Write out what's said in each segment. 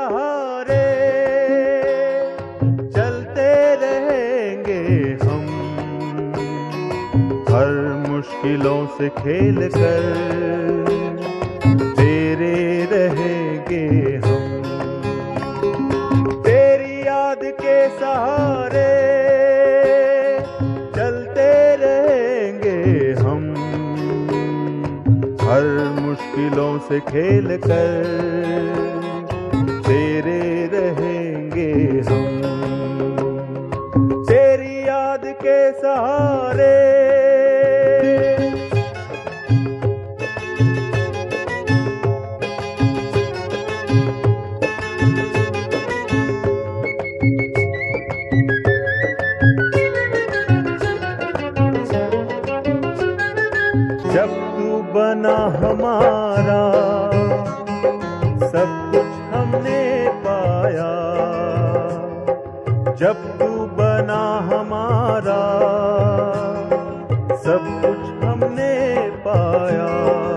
सहारे चलते रहेंगे हम, हर मुश्किलों से खेल कर तेरे रहेंगे हम। तेरी याद के सहारे चलते रहेंगे हम, हर मुश्किलों से खेल कर तेरे रहेंगे हम। तेरी याद के सहारे जब तू बना हमारा सब कुछ हमने पाया, जब तू बना हमारा सब कुछ हमने पाया।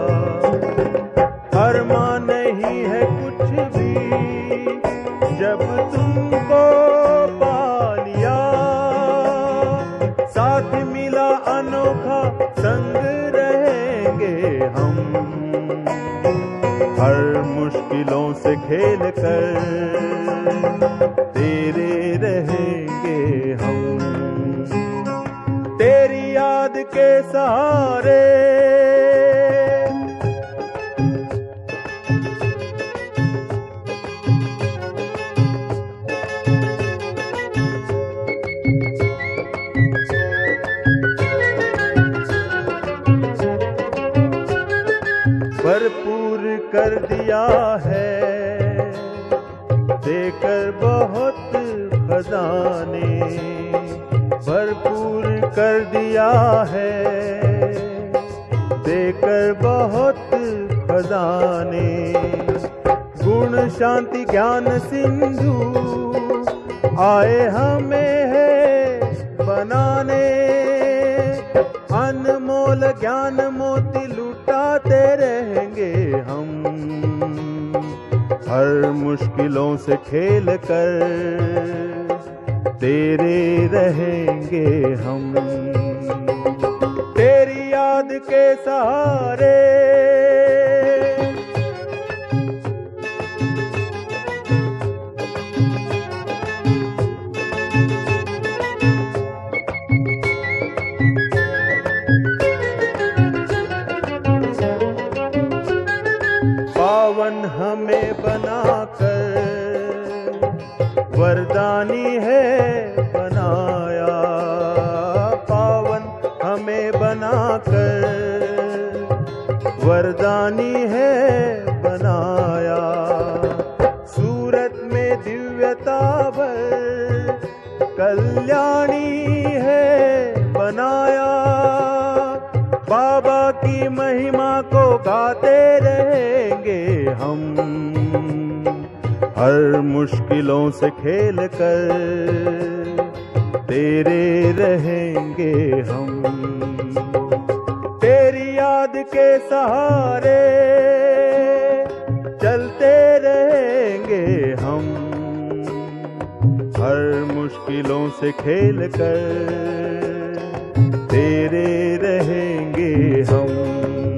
अरमान नहीं है कुछ भी जब तुमको पा लिया, साथ मिला अनोखा संग रहेंगे हम, हर मुश्किलों से खेल कर तेरे रहेंगे हम। तेरी याद के सहारे भरपूर कर दिया है देकर बहुत खजाने, भरपूर कर दिया है देकर बहुत खजाने। गुण शांति ज्ञान सिंधु आए हमें है बनाने, अनमोल ज्ञान मोती लुटाते रहेंगे हम, हर मुश्किलों से खेल कर तेरे रहेंगे हम। तेरी याद के सहारे पावन हमें बनाकर वरदानी है बनाया, पावन हमें बनाकर वरदानी है बनाया। सूरत में दिव्यता भर कल्याणी है बनाया, बाबा की महिमा को गाते रहेंगे हम, हर मुश्किलों से खेल कर तेरे रहेंगे हम। तेरी याद के सहारे चलते रहेंगे हम, हर मुश्किलों से खेल कर तेरे रहेंगे हम।